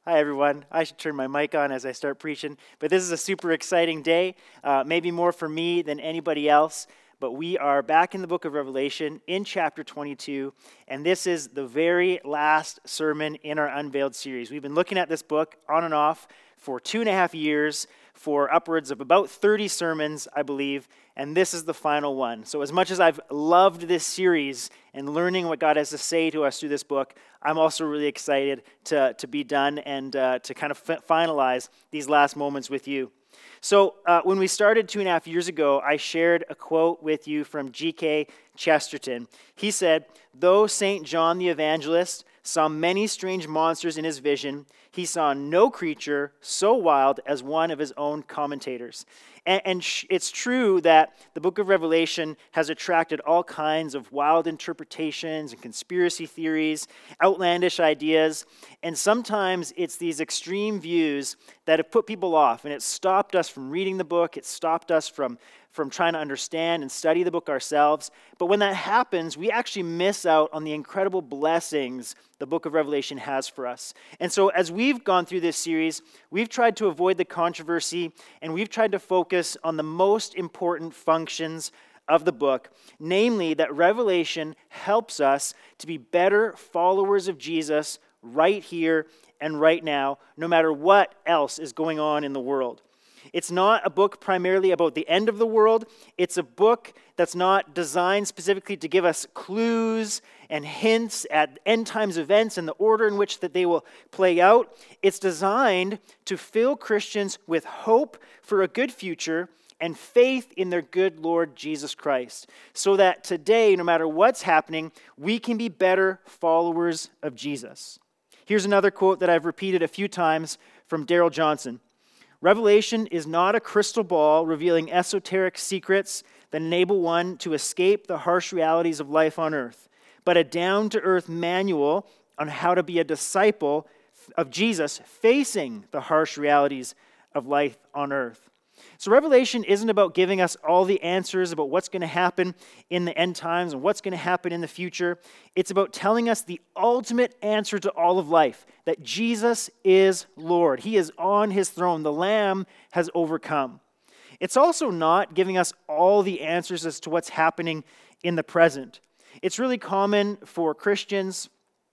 Hi, everyone. I should turn my mic on as I start preaching, but this is a super exciting day, maybe more for me than anybody else, but we are back in the book of Revelation in chapter 22, and this is the very last sermon in our Unveiled series. We've been looking at this book on and off for 2.5 years, for upwards of about 30 sermons, I believe, and this is the final one. So as much as I've loved this series and learning what God has to say to us through this book, I'm also really excited to be done and to kind of finalize these last moments with you. So when we started 2.5 years ago, I shared a quote with you from G.K. Chesterton. He said, "Though St. John the Evangelist saw many strange monsters in his vision, he saw no creature so wild as one of his own commentators." And it's true that the book of Revelation has attracted all kinds of wild interpretations and conspiracy theories, outlandish ideas, and sometimes it's these extreme views that have put people off, and it's stopped us from reading the book, it's stopped us from trying to understand and study the book ourselves. But when that happens, we actually miss out on the incredible blessings the book of Revelation has for us. And so as we've gone through this series, we've tried to avoid the controversy, and we've tried to focus on the most important functions of the book, namely that Revelation helps us to be better followers of Jesus right here and right now, no matter what else is going on in the world. It's not a book primarily about the end of the world. It's a book that's not designed specifically to give us clues and hints at end times events and the order in which that they will play out. It's designed to fill Christians with hope for a good future and faith in their good Lord Jesus Christ, so that today, no matter what's happening, we can be better followers of Jesus. Here's another quote that I've repeated a few times from Darrell Johnson. "Revelation is not a crystal ball revealing esoteric secrets that enable one to escape the harsh realities of life on earth, but a down-to-earth manual on how to be a disciple of Jesus facing the harsh realities of life on earth." So Revelation isn't about giving us all the answers about what's going to happen in the end times and what's going to happen in the future. It's about telling us the ultimate answer to all of life, that Jesus is Lord. He is on his throne. The Lamb has overcome. It's also not giving us all the answers as to what's happening in the present. It's really common for Christians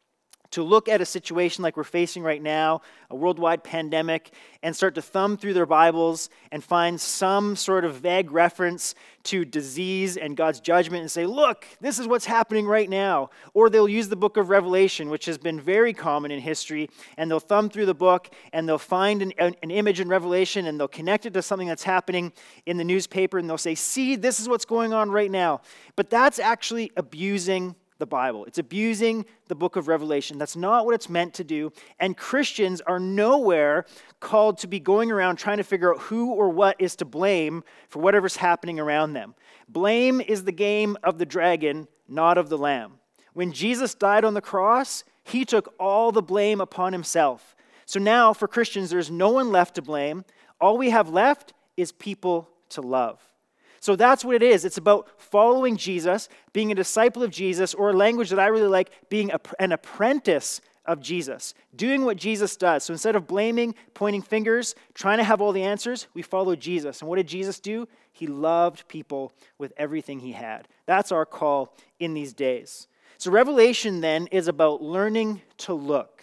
to look at a situation like we're facing right now, a worldwide pandemic, and start to thumb through their Bibles and find some sort of vague reference to disease and God's judgment and say, look, this is what's happening right now. Or they'll use the book of Revelation, which has been very common in history, and they'll thumb through the book and they'll find an image in Revelation and they'll connect it to something that's happening in the newspaper and they'll say, see, this is what's going on right now. But that's actually abusing the Bible. It's abusing the book of Revelation. That's not what it's meant to do. And Christians are nowhere called to be going around trying to figure out who or what is to blame for whatever's happening around them. Blame is the game of the dragon, not of the Lamb. When Jesus died on the cross, he took all the blame upon himself. So now for Christians, there's no one left to blame. All we have left is people to love. So that's what it is. It's about following Jesus, being a disciple of Jesus, or a language that I really like, being an apprentice of Jesus, doing what Jesus does. So instead of blaming, pointing fingers, trying to have all the answers, we follow Jesus. And what did Jesus do? He loved people with everything he had. That's our call in these days. So Revelation then is about learning to look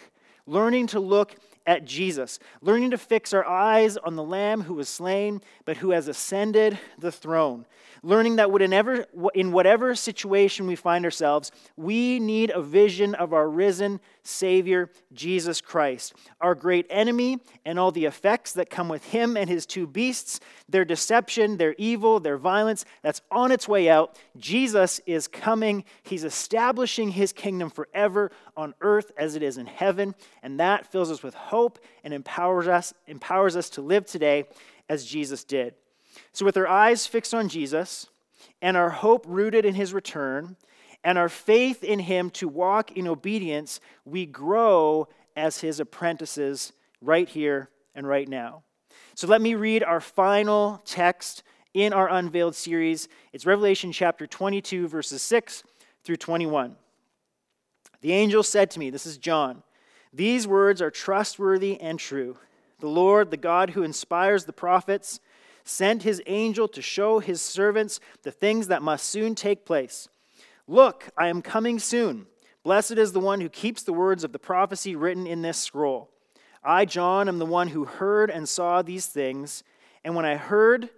at Jesus, learning to fix our eyes on the Lamb who was slain, but who has ascended the throne. Learning that in whatever situation we find ourselves, we need a vision of our risen Savior, Jesus Christ, our great enemy, and all the effects that come with him and his two beasts, their deception, their evil, their violence, that's on its way out. Jesus is coming. He's establishing his kingdom forever on earth as it is in heaven, and that fills us with hope and empowers us to live today as Jesus did. So with our eyes fixed on Jesus and our hope rooted in his return and our faith in him to walk in obedience, we grow as his apprentices right here and right now. So let me read our final text in our Unveiled series. It's Revelation chapter 22, verses 6 through 21. The angel said to me, this is John, These words are trustworthy and true. The Lord, the God who inspires the prophets, sent his angel to show his servants the things that must soon take place. Look, I am coming soon. Blessed is the one who keeps the words of the prophecy written in this scroll. I, John, am the one who heard and saw these things, and when I had heard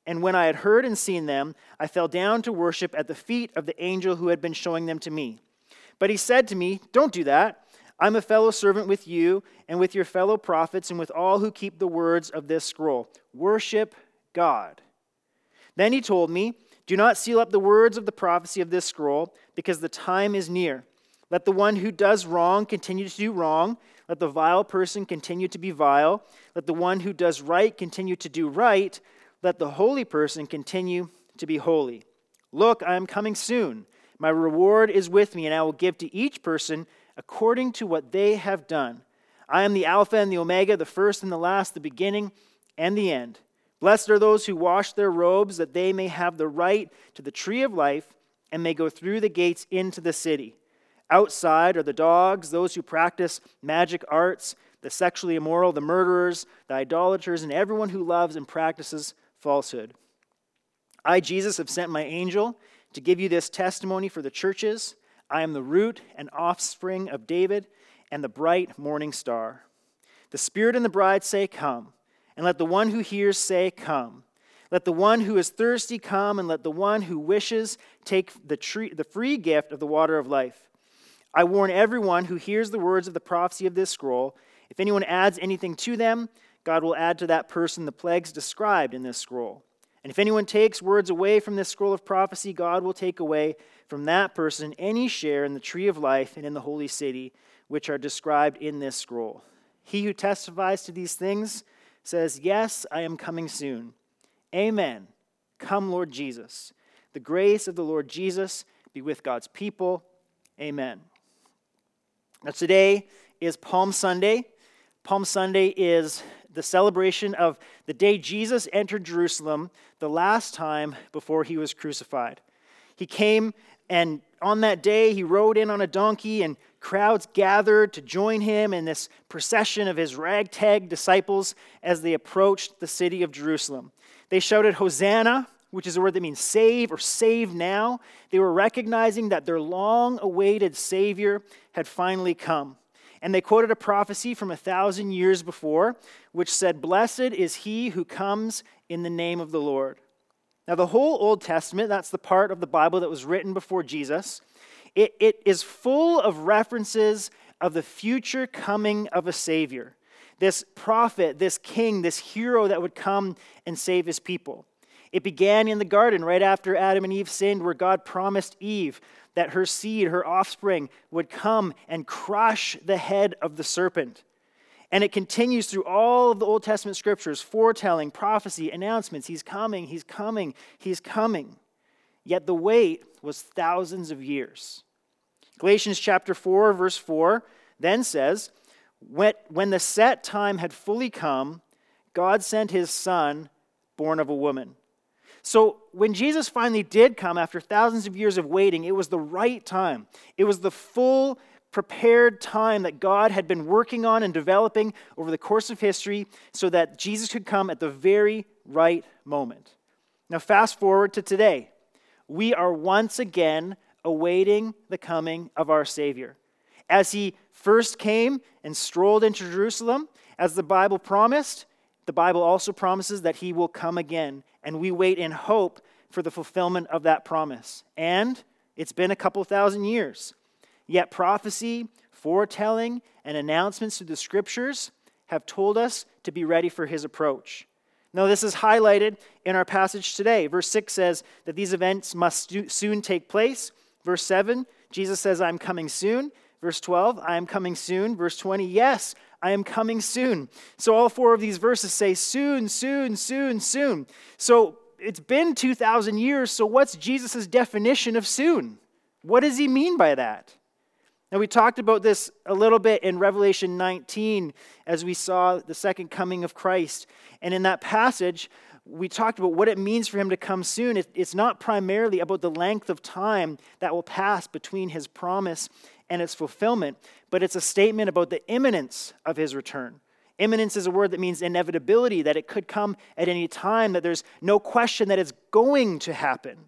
and seen them, I fell down to worship at the feet of the angel who had been showing them to me. But he said to me, "Don't do that. I'm a fellow servant with you and with your fellow prophets and with all who keep the words of this scroll. Worship God." Then he told me, "Do not seal up the words of the prophecy of this scroll, because the time is near. Let the one who does wrong continue to do wrong. Let the vile person continue to be vile. Let the one who does right continue to do right. Let the holy person continue to be holy. Look, I am coming soon. My reward is with me, and I will give to each person according to what they have done. I am the Alpha and the Omega, the first and the last, the beginning and the end. Blessed are those who wash their robes, that they may have the right to the tree of life and may go through the gates into the city. Outside are the dogs, those who practice magic arts, the sexually immoral, the murderers, the idolaters, and everyone who loves and practices falsehood. I, Jesus, have sent my angel to give you this testimony for the churches. I am the root and offspring of David and the bright morning star. The Spirit and the bride say, "Come." And let the one who hears say, "Come." Let the one who is thirsty come, and let the one who wishes take the free gift of the water of life. I warn everyone who hears the words of the prophecy of this scroll. If anyone adds anything to them, God will add to that person the plagues described in this scroll. And if anyone takes words away from this scroll of prophecy, God will take away from that person any share in the tree of life and in the holy city, which are described in this scroll. He who testifies to these things says, "Yes, I am coming soon." Amen. Come, Lord Jesus. The grace of the Lord Jesus be with God's people. Amen. Now today is Palm Sunday. Palm Sunday is the celebration of the day Jesus entered Jerusalem the last time before he was crucified. He came, and on that day he rode in on a donkey, and crowds gathered to join him in this procession of his ragtag disciples as they approached the city of Jerusalem. They shouted, "Hosanna," which is a word that means save or save now. They were recognizing that their long-awaited Savior had finally come. And they quoted a prophecy from 1,000 years before, which said, "Blessed is he who comes in the name of the Lord." Now, the whole Old Testament, that's the part of the Bible that was written before Jesus, it is full of references of the future coming of a Savior. This prophet, this king, this hero that would come and save his people. It began in the garden right after Adam and Eve sinned, where God promised Eve that her seed, her offspring, would come and crush the head of the serpent. And it continues through all of the Old Testament scriptures, foretelling, prophecy, announcements. He's coming, he's coming, he's coming. Yet the wait was thousands of years. Galatians chapter 4, verse 4 then says, when the set time had fully come, God sent his Son, born of a woman. So when Jesus finally did come after thousands of years of waiting, it was the right time. It was the full prepared time that God had been working on and developing over the course of history so that Jesus could come at the very right moment. Now fast forward to today. We are once again awaiting the coming of our Savior. As he first came and strolled into Jerusalem, as the Bible promised, the Bible also promises that he will come again, and we wait in hope for the fulfillment of that promise. And it's been a couple thousand years. Yet prophecy, foretelling, and announcements through the scriptures have told us to be ready for his approach. Now, this is highlighted in our passage today. Verse 6 says that these events must soon take place. Verse 7, Jesus says, "I'm coming soon." Verse 12, "I am coming soon." Verse 20, "Yes, I am coming soon." So all four of these verses say soon, soon, soon, soon. So it's been 2,000 years, so what's Jesus' definition of soon? What does he mean by that? Now, we talked about this a little bit in Revelation 19 as we saw the second coming of Christ. And in that passage, we talked about what it means for him to come soon. It's not primarily about the length of time that will pass between his promise and its fulfillment, but it's a statement about the imminence of his return. Imminence is a word that means inevitability, that it could come at any time, that there's no question that it's going to happen.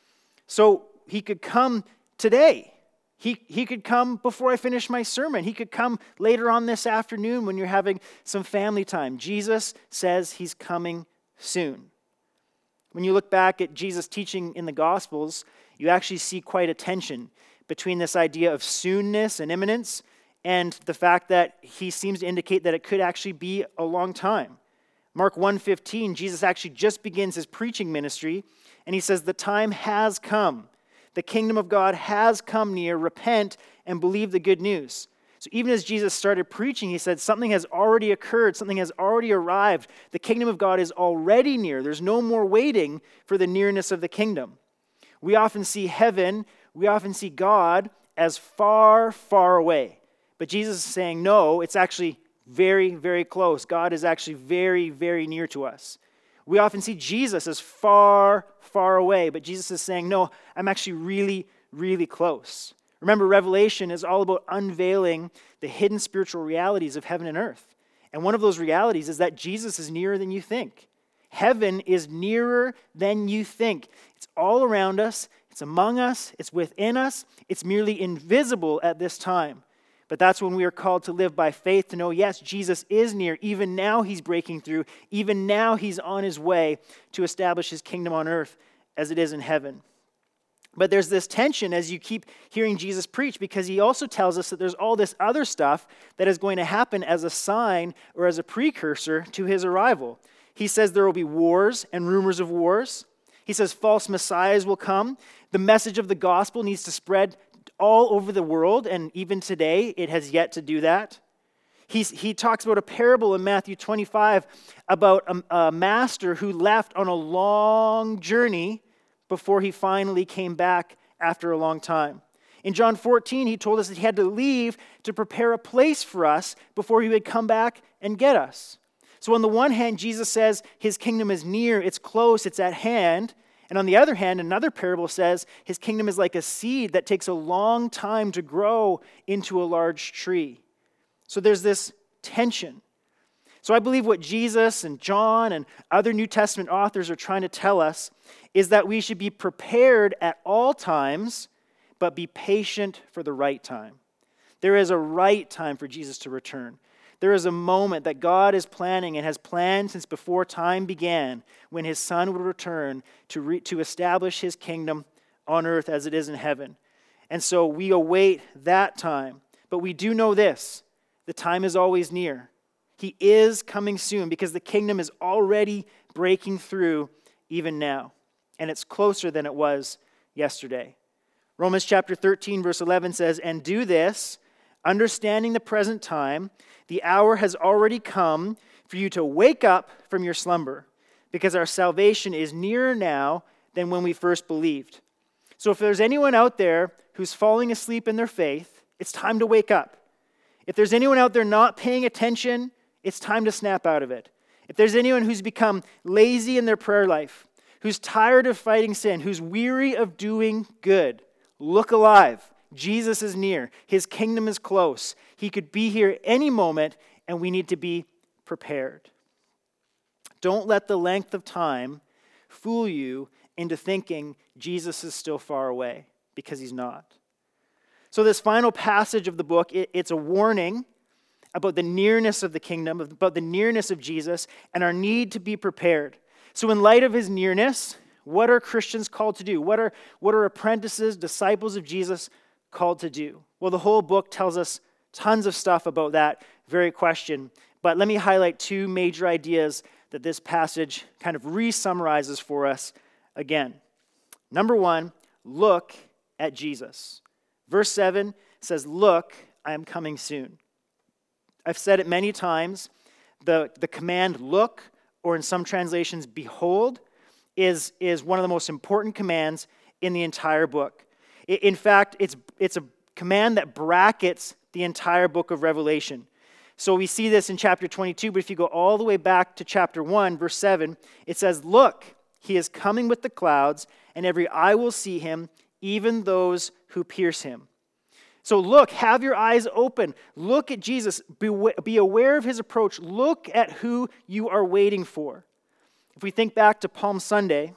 So he could come today. He could come before I finish my sermon. He could come later on this afternoon when you're having some family time. Jesus says he's coming soon. When you look back at Jesus' teaching in the Gospels, you actually see quite a tension between this idea of soonness and imminence and the fact that he seems to indicate that it could actually be a long time. Mark 1:15, Jesus actually just begins his preaching ministry, and he says, "The time has come. The kingdom of God has come near. Repent and believe the good news." So even as Jesus started preaching, he said, something has already occurred. Something has already arrived. The kingdom of God is already near. There's no more waiting for the nearness of the kingdom. We often see heaven, we often see God as far, far away. But Jesus is saying, no, it's actually very, very close. God is actually very, very near to us. We often see Jesus as far, far away, but Jesus is saying, no, I'm actually really, really close. Remember, Revelation is all about unveiling the hidden spiritual realities of heaven and earth. And one of those realities is that Jesus is nearer than you think. Heaven is nearer than you think. It's all around us. It's among us. It's within us. It's merely invisible at this time. But that's when we are called to live by faith, to know, yes, Jesus is near. Even now he's breaking through. Even now he's on his way to establish his kingdom on earth as it is in heaven. But there's this tension as you keep hearing Jesus preach, because he also tells us that there's all this other stuff that is going to happen as a sign or as a precursor to his arrival. He says there will be wars and rumors of wars. He says false messiahs will come. The message of the gospel needs to spread all over the world, and even today it has yet to do that. He talks about a parable in Matthew 25 about a master who left on a long journey before he finally came back after a long time. In John 14, he told us that he had to leave to prepare a place for us before he would come back and get us. So on the one hand, Jesus says his kingdom is near, it's close, it's at hand. And on the other hand, another parable says his kingdom is like a seed that takes a long time to grow into a large tree. So there's this tension. So I believe what Jesus and John and other New Testament authors are trying to tell us is that we should be prepared at all times, but be patient for the right time. There is a right time for Jesus to return. There is a moment that God is planning and has planned since before time began when his Son would return to establish his kingdom on earth as it is in heaven. And so we await that time. But we do know this, the time is always near. He is coming soon because the kingdom is already breaking through even now. And it's closer than it was yesterday. Romans chapter 13, verse 11 says, "And do this, understanding the present time, the hour has already come for you to wake up from your slumber, because our salvation is nearer now than when we first believed." So if there's anyone out there who's falling asleep in their faith, it's time to wake up. If there's anyone out there not paying attention, it's time to snap out of it. If there's anyone who's become lazy in their prayer life, who's tired of fighting sin, who's weary of doing good, look alive. Jesus is near. His kingdom is close. He could be here any moment, and we need to be prepared. Don't let the length of time fool you into thinking Jesus is still far away, because he's not. So this final passage of the book, it's a warning about the nearness of the kingdom, about the nearness of Jesus, and our need to be prepared. So in light of his nearness, what are Christians called to do? What are apprentices, disciples of Jesus called to do? Well, the whole book tells us tons of stuff about that very question, but let me highlight two major ideas that this passage kind of re-summarizes for us again. Number one, look at Jesus. Verse 7 says, "Look, I am coming soon." I've said it many times, the command look, or in some translations, behold, is one of the most important commands in the entire book. In fact, it's a command that brackets the entire book of Revelation. So we see this in chapter 22, but if you go all the way back to chapter 1, verse 7, it says, "Look, he is coming with the clouds, and every eye will see him, even those who pierce him." So look, have your eyes open. Look at Jesus. Be aware of his approach. Look at who you are waiting for. If we think back to Palm Sunday,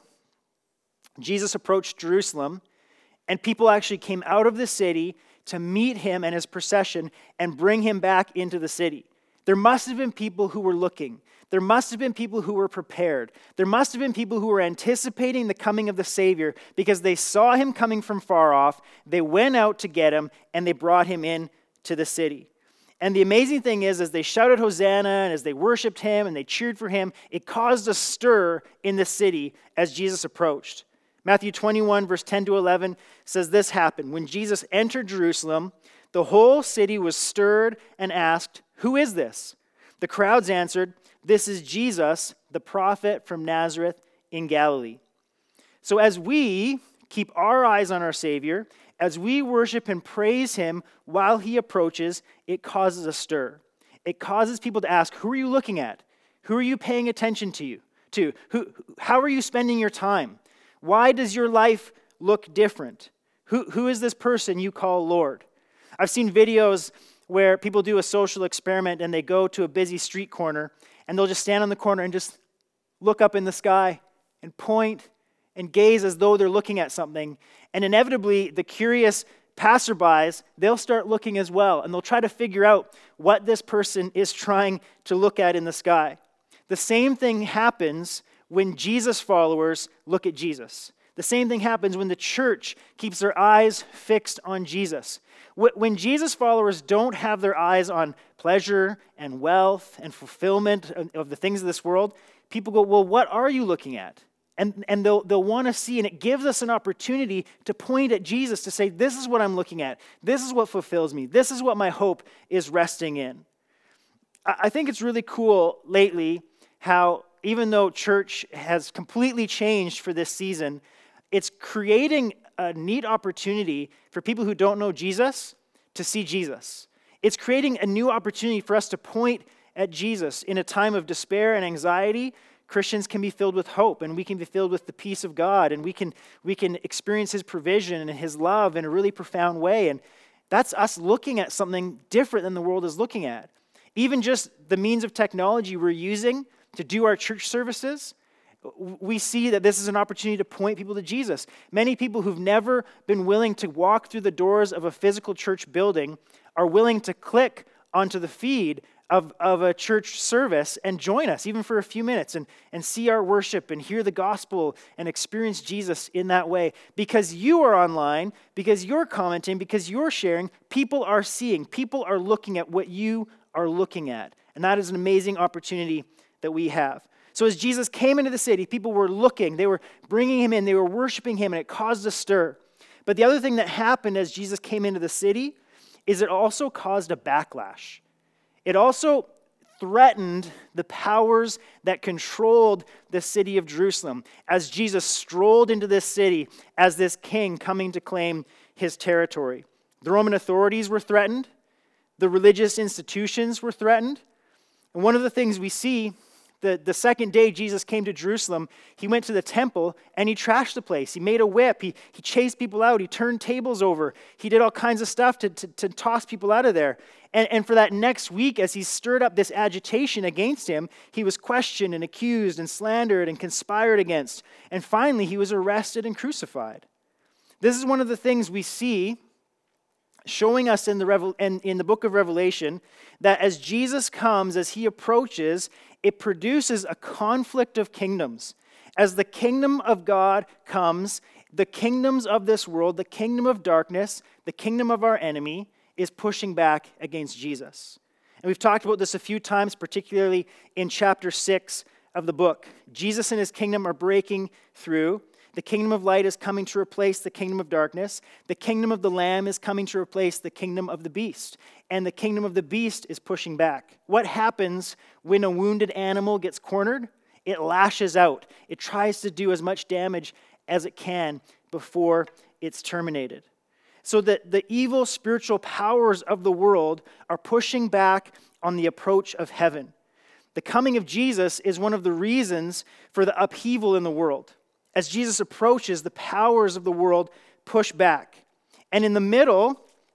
Jesus approached Jerusalem, and people actually came out of the city to meet him and his procession and bring him back into the city. There must have been people who were looking. There must have been people who were prepared. There must have been people who were anticipating the coming of the Savior because they saw him coming from far off. They went out to get him, and they brought him in to the city. And the amazing thing is, as they shouted Hosanna, and as they worshiped him, and they cheered for him, it caused a stir in the city as Jesus approached. Matthew 21, verse 10 to 11 says this happened. When Jesus entered Jerusalem, the whole city was stirred and asked, "Who is this?" The crowds answered, "This is Jesus, the prophet from Nazareth in Galilee." So as we keep our eyes on our Savior, as we worship and praise him while he approaches, it causes a stir. It causes people to ask, who are you looking at? Who are you paying attention to? How are you spending your time? Why does your life look different? Who is this person you call Lord? I've seen videos where people do a social experiment and they go to a busy street corner and they'll just stand on the corner and just look up in the sky and point and gaze as though they're looking at something. And inevitably, the curious passerbys, they'll start looking as well, and they'll try to figure out what this person is trying to look at in the sky. The same thing happens when Jesus followers look at Jesus. The same thing happens when the church keeps their eyes fixed on Jesus. When Jesus followers don't have their eyes on pleasure and wealth and fulfillment of the things of this world, people go, well, what are you looking at? And they'll want to see, and it gives us an opportunity to point at Jesus to say, this is what I'm looking at. This is what fulfills me. This is what my hope is resting in. I think it's really cool lately how even though church has completely changed for this season, it's creating a neat opportunity for people who don't know Jesus to see Jesus. It's creating a new opportunity for us to point at Jesus. In a time of despair and anxiety, Christians can be filled with hope, and we can be filled with the peace of God, and we can experience his provision and his love in a really profound way. And that's us looking at something different than the world is looking at. Even just the means of technology we're using to do our church services, we see that this is an opportunity to point people to Jesus. Many people who've never been willing to walk through the doors of a physical church building are willing to click onto the feed of a church service and join us, even for a few minutes, and see our worship and hear the gospel and experience Jesus in that way. Because you are online, because you're commenting, because you're sharing, people are seeing, people are looking at what you are looking at. And that is an amazing opportunity that we have. So as Jesus came into the city, people were looking, they were bringing him in, they were worshiping him, and it caused a stir. But the other thing that happened as Jesus came into the city is it also caused a backlash. It also threatened the powers that controlled the city of Jerusalem as Jesus strolled into this city as this king coming to claim his territory. The Roman authorities were threatened. The religious institutions were threatened. And one of the things we see, the second day Jesus came to Jerusalem, he went to the temple and he trashed the place. He made a whip. He chased people out. He turned tables over. He did all kinds of stuff to toss people out of there. And for that next week, as he stirred up this agitation against him, he was questioned and accused and slandered and conspired against. And finally, he was arrested and crucified. This is one of the things we see showing us in the book of Revelation, that as Jesus comes, as he approaches, it produces a conflict of kingdoms. As the kingdom of God comes, the kingdoms of this world, the kingdom of darkness, the kingdom of our enemy, is pushing back against Jesus. And we've talked about this a few times, particularly in chapter 6 of the book. Jesus and his kingdom are breaking through. The kingdom of light is coming to replace the kingdom of darkness. The kingdom of the Lamb is coming to replace the kingdom of the beast. And the kingdom of the beast is pushing back. What happens when a wounded animal gets cornered? It lashes out. It tries to do as much damage as it can before it's terminated. So that the evil spiritual powers of the world are pushing back on the approach of heaven. The coming of Jesus is one of the reasons for the upheaval in the world. As Jesus approaches, the powers of the world push back. And in the middle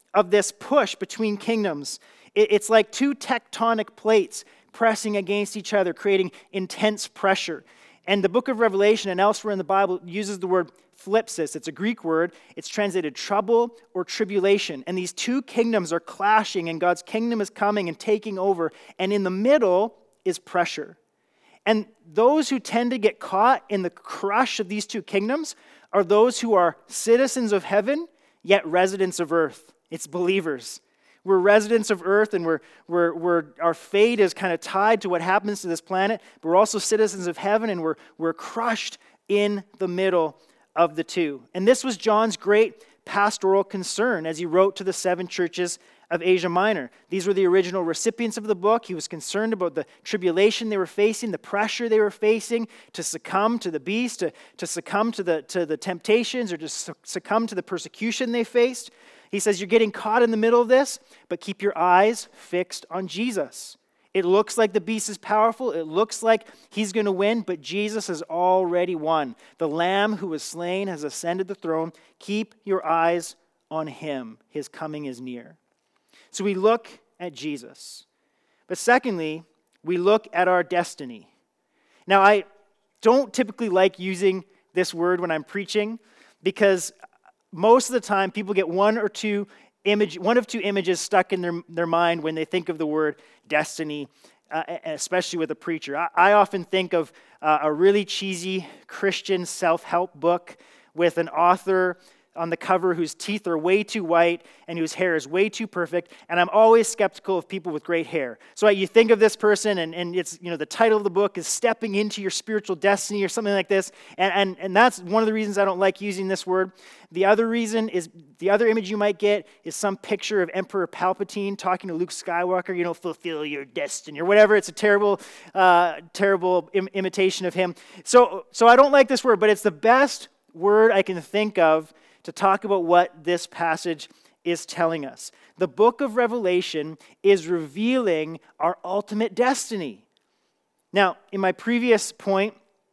of this push between kingdoms. It's like two tectonic plates pressing against each other, creating intense pressure. And the book of Revelation and elsewhere in the Bible uses the word thlipsis. It's a Greek word. It's translated trouble or tribulation. And these two kingdoms are clashing, and God's kingdom is coming and taking over. And in the middle is pressure. And those who tend to get caught in the crush of these two kingdoms are those who are citizens of heaven, yet residents of earth. It's believers. We're residents of earth, and our fate is kind of tied to what happens to this planet, but we're also citizens of heaven, and we're crushed in the middle of the two. And this was John's great pastoral concern as he wrote to the 7 churches of Asia Minor. These were the original recipients of the book. He was concerned about the tribulation they were facing, the pressure they were facing to succumb to the beast, to succumb to the temptations, or to succumb to the persecution they faced. He says, you're getting caught in the middle of this, but keep your eyes fixed on Jesus. It looks like the beast is powerful. It looks like he's going to win, but Jesus has already won. The Lamb who was slain has ascended the throne. Keep your eyes on him. His coming is near. So we look at Jesus. But secondly, we look at our destiny. Now, I don't typically like using this word when I'm preaching because most of the time people get one of two images stuck in their mind when they think of the word destiny, especially with a preacher. I often think of a really cheesy Christian self-help book with an author on the cover whose teeth are way too white and whose hair is way too perfect, and I'm always skeptical of people with great hair. So you think of this person, and it's, the title of the book is Stepping into Your Spiritual Destiny or something like this, and that's one of the reasons I don't like using this word. The other reason is, the other image you might get is some picture of Emperor Palpatine talking to Luke Skywalker, fulfill your destiny, or whatever. It's a terrible imitation of him. So I don't like this word, but it's the best word I can think of to talk about what this passage is telling us. The book of Revelation is revealing our ultimate destiny. Now, in my previous point,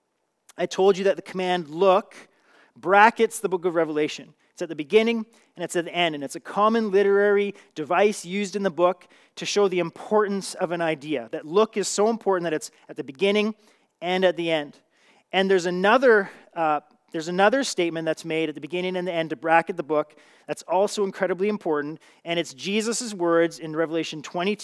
I told you that the command look brackets the book of Revelation. It's at the beginning and it's at the end, and it's a common literary device used in the book to show the importance of an idea. That look is so important that it's at the beginning and at the end. And there's another statement that's made at the beginning and the end to bracket the book that's also incredibly important, and it's Jesus' words in Revelation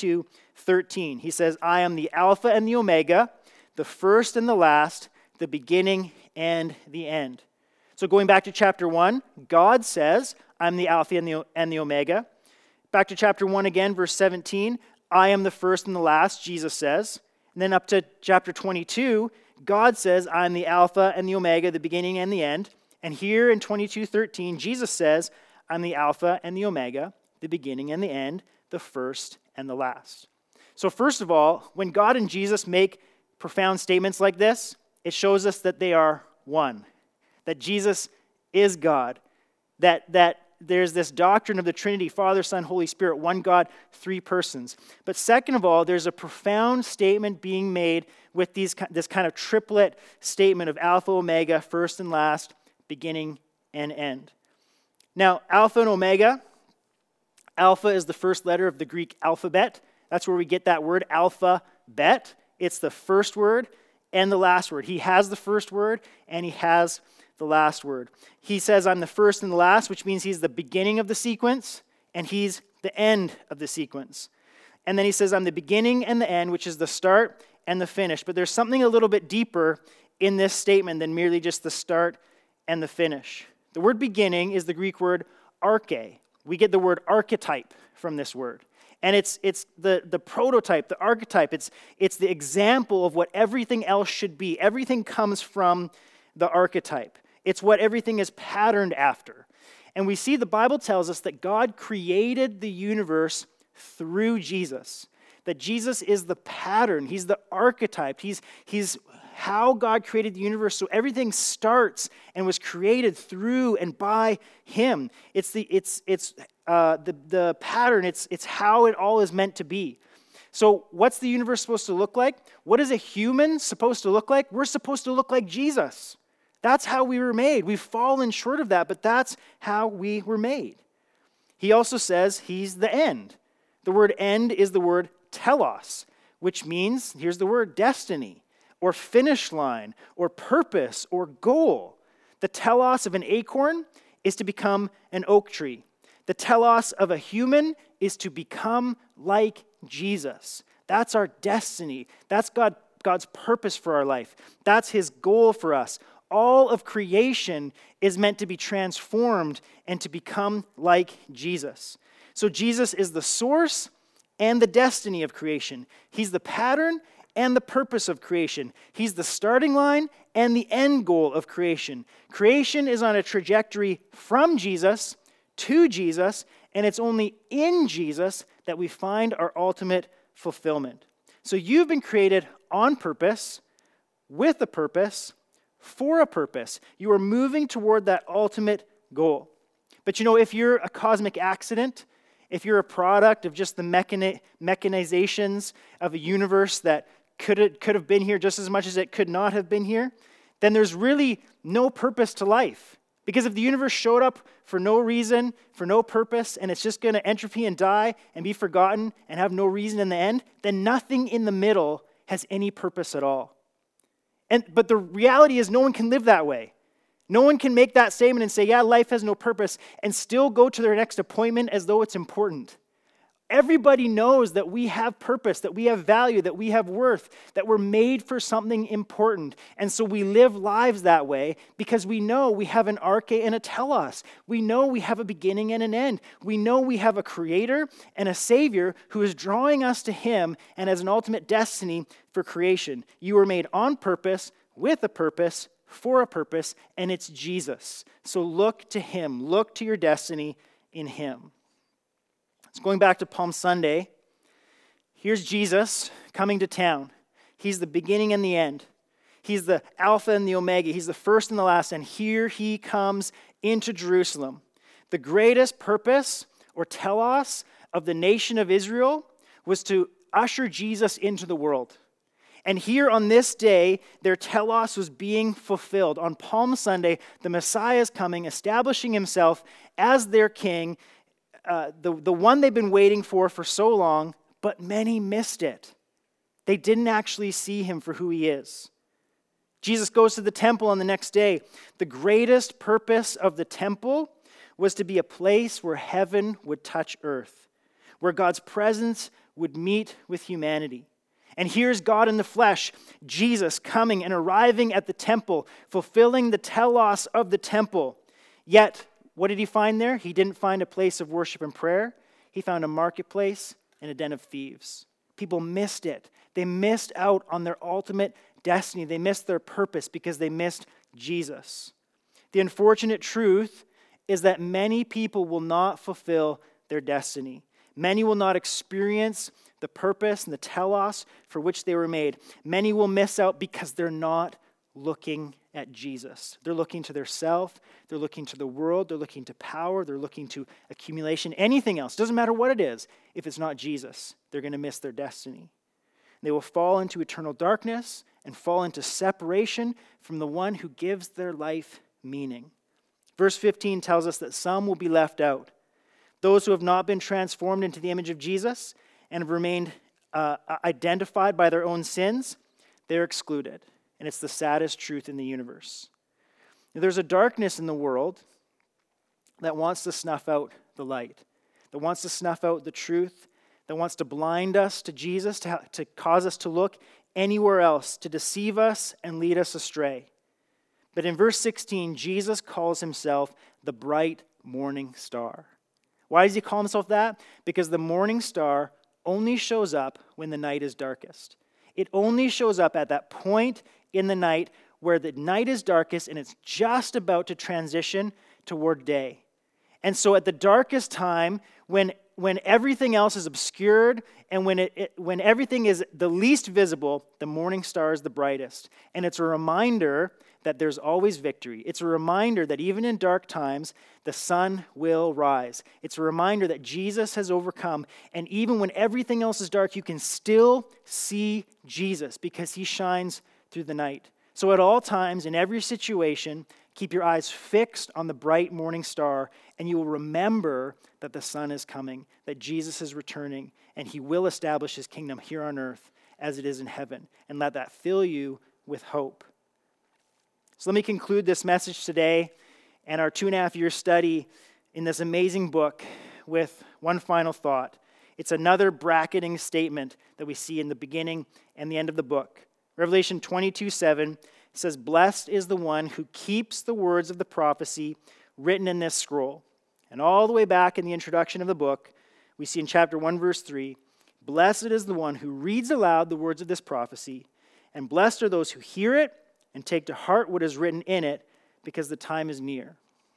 22:13. He says, I am the Alpha and the Omega, the first and the last, the beginning and the end. So going back to chapter 1, God says, I'm the Alpha and the Omega. Back to chapter 1 again, verse 17, I am the first and the last, Jesus says. And then up to chapter 22, God says, I'm the Alpha and the Omega, the beginning and the end. And here in 22:13, Jesus says, I'm the Alpha and the Omega, the beginning and the end, the first and the last. So first of all, when God and Jesus make profound statements like this, it shows us that they are one, that Jesus is God, that there's this doctrine of the Trinity, Father, Son, Holy Spirit, one God, three persons. But second of all, there's a profound statement being made with this kind of triplet statement of Alpha, Omega, first and last, beginning and end. Now, Alpha and Omega, Alpha is the first letter of the Greek alphabet. That's where we get that word, alphabet. It's the first word and the last word. He has the first word and he has the last word. He says, I'm the first and the last, which means he's the beginning of the sequence, and he's the end of the sequence. And then he says, I'm the beginning and the end, which is the start and the finish. But there's something a little bit deeper in this statement than merely just the start and the finish. The word beginning is the Greek word arche. We get the word archetype from this word. And it's the prototype, the archetype. It's the example of what everything else should be. Everything comes from the archetype. It's what everything is patterned after. And we see the Bible tells us that God created the universe through Jesus. That Jesus is the pattern. He's the archetype. He's how God created the universe. So everything starts and was created through and by him. It's the pattern. It's how it all is meant to be. So what's the universe supposed to look like? What is a human supposed to look like? We're supposed to look like Jesus. That's how we were made. We've fallen short of that, but that's how we were made. He also says he's the end. The word end is the word telos, which means, here's the word, destiny, or finish line, or purpose, or goal. The telos of an acorn is to become an oak tree. The telos of a human is to become like Jesus. That's our destiny. That's God's purpose for our life. That's his goal for us. All of creation is meant to be transformed and to become like Jesus. So Jesus is the source and the destiny of creation. He's the pattern and the purpose of creation. He's the starting line and the end goal of creation. Creation is on a trajectory from Jesus to Jesus, and it's only in Jesus that we find our ultimate fulfillment. So you've been created on purpose, with a purpose, for a purpose. You are moving toward that ultimate goal. But if you're a cosmic accident, if you're a product of just the mechanizations of a universe that could have been here just as much as it could not have been here, then there's really no purpose to life. Because if the universe showed up for no reason, for no purpose, and it's just going to entropy and die and be forgotten and have no reason in the end, then nothing in the middle has any purpose at all. But the reality is no one can live that way. No one can make that statement and say, yeah, life has no purpose, and still go to their next appointment as though it's important. Everybody knows that we have purpose, that we have value, that we have worth, that we're made for something important. And so we live lives that way because we know we have an arche and a telos. We know we have a beginning and an end. We know we have a creator and a savior who is drawing us to him and has an ultimate destiny for creation. You were made on purpose, with a purpose, for a purpose, and it's Jesus. So look to him. Look to your destiny in him. So going back to Palm Sunday, here's Jesus coming to town. He's the beginning and the end. He's the Alpha and the Omega. He's the first and the last. And here he comes into Jerusalem. The greatest purpose or telos of the nation of Israel was to usher Jesus into the world. And here on this day, their telos was being fulfilled. On Palm Sunday, the Messiah is coming, establishing himself as their king, the one they've been waiting for so long, but many missed it. They didn't actually see him for who he is. Jesus goes to the temple on the next day. The greatest purpose of the temple was to be a place where heaven would touch earth, where God's presence would meet with humanity. And here's God in the flesh, Jesus coming and arriving at the temple, fulfilling the telos of the temple. Yet, what did he find there? He didn't find a place of worship and prayer. He found a marketplace and a den of thieves. People missed it. They missed out on their ultimate destiny. They missed their purpose because they missed Jesus. The unfortunate truth is that many people will not fulfill their destiny. Many will not experience the purpose and the telos for which they were made. Many will miss out because they're not looking at Jesus. They're looking to their self, they're looking to the world, they're looking to power, they're looking to accumulation, anything else. Doesn't matter what it is. If it's not Jesus, they're going to miss their destiny. They will fall into eternal darkness and fall into separation from the one who gives their life meaning. Verse 15 tells us that some will be left out. Those who have not been transformed into the image of Jesus and have remained identified by their own sins, they're excluded. And it's the saddest truth in the universe. There's a darkness in the world that wants to snuff out the light, that wants to snuff out the truth, that wants to blind us to Jesus, to cause us to look anywhere else, to deceive us and lead us astray. But in verse 16, Jesus calls himself the bright morning star. Why does he call himself that? Because the morning star only shows up when the night is darkest. It only shows up at that point in the night where the night is darkest and it's just about to transition toward day. And so at the darkest time, when everything else is obscured and when everything is the least visible, the morning star is the brightest. And it's a reminder that there's always victory. It's a reminder that even in dark times, the sun will rise. It's a reminder that Jesus has overcome. And even when everything else is dark, you can still see Jesus because he shines through the night. So at all times, in every situation, Keep your eyes fixed on the bright morning star, and you will remember that the sun is coming, that Jesus is returning, and he will establish his kingdom here on earth as it is in heaven. And let that fill you with hope. So let me conclude this message today and our 2.5-year study in this amazing book with one final thought. It's another bracketing statement that we see in the beginning and the end of the book. Revelation 22:7 says, "Blessed is the one who keeps the words of the prophecy written in this scroll." And all the way back in the introduction of the book, we see in chapter 1, verse 3, "Blessed is the one who reads aloud the words of this prophecy, and blessed are those who hear it and take to heart what is written in it, because the time is near."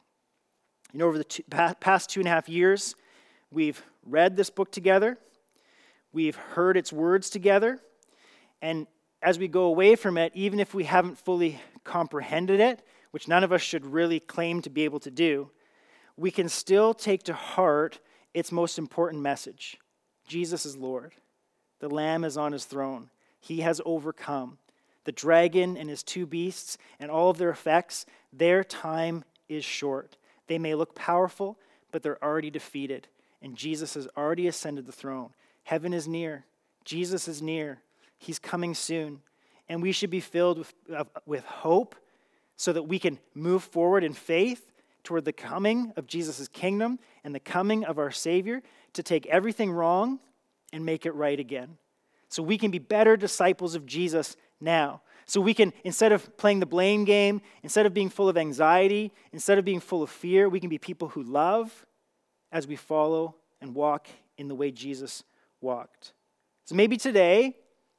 You know, over the past 2.5 years, we've read this book together, we've heard its words together, and as we go away from it, even if we haven't fully comprehended it, which none of us should really claim to be able to do, we can still take to heart its most important message. Jesus is Lord. The Lamb is on his throne. He has overcome. The dragon and his two beasts and all of their effects, their time is short. They may look powerful, but they're already defeated. And Jesus has already ascended the throne. Heaven is near. Jesus is near. He's coming soon. And we should be filled with hope so that we can move forward in faith toward the coming of Jesus' kingdom and the coming of our Savior to take everything wrong and make it right again. So we can be better disciples of Jesus now. So we can, instead of playing the blame game, instead of being full of anxiety, instead of being full of fear, we can be people who love as we follow and walk in the way Jesus walked. So maybe today,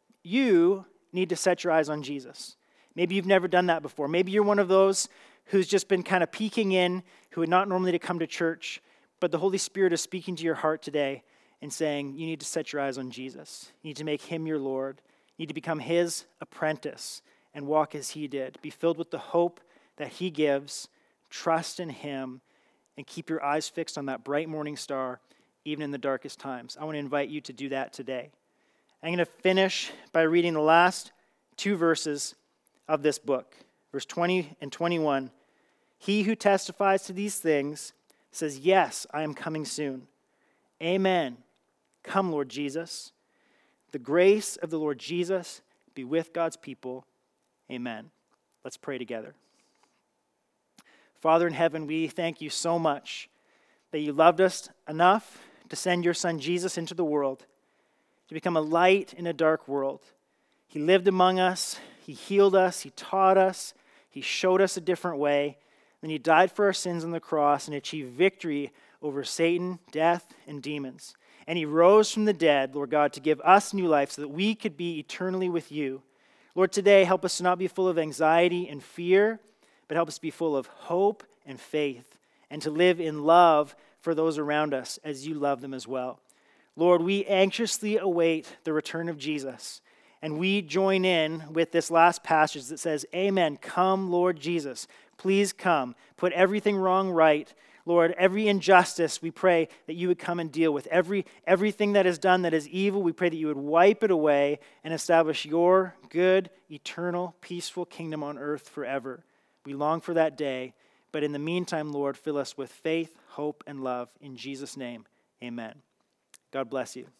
you need to set your eyes on Jesus. Maybe you've never done that before. Maybe you're one of those who's just been kind of peeking in, who would not normally to come to church, but the Holy Spirit is speaking to your heart today and saying, you need to set your eyes on Jesus. You need to make him your Lord. You need to become his apprentice and walk as he did. Be filled with the hope that he gives, trust in him, and keep your eyes fixed on that bright morning star, even in the darkest times. I want to invite you to do that today. I'm going to finish by reading the last 2 verses of this book. Verse 20 and 21. "He who testifies to these things says, 'Yes, I am coming soon.' Amen. Come, Lord Jesus. The grace of the Lord Jesus be with God's people. Amen." Let's pray together. Father in heaven, we thank you so much that you loved us enough to send your son Jesus into the world to become a light in a dark world. He lived among us. He healed us. He taught us. He showed us a different way. Then he died for our sins on the cross and achieved victory over Satan, death, and demons. And he rose from the dead, Lord God, to give us new life so that we could be eternally with you. Lord, today, help us to not be full of anxiety and fear, but help us to be full of hope and faith, and to live in love for those around us as you love them as well. Lord, we anxiously await the return of Jesus, and we join in with this last passage that says, "Amen, come, Lord Jesus. Please come. Put everything wrong right. Lord, every injustice, we pray that you would come and deal with. Everything that is done that is evil, we pray that you would wipe it away and establish your good, eternal, peaceful kingdom on earth forever. We long for that day, but in the meantime, Lord, fill us with faith, hope, and love. In Jesus' name, amen. God bless you.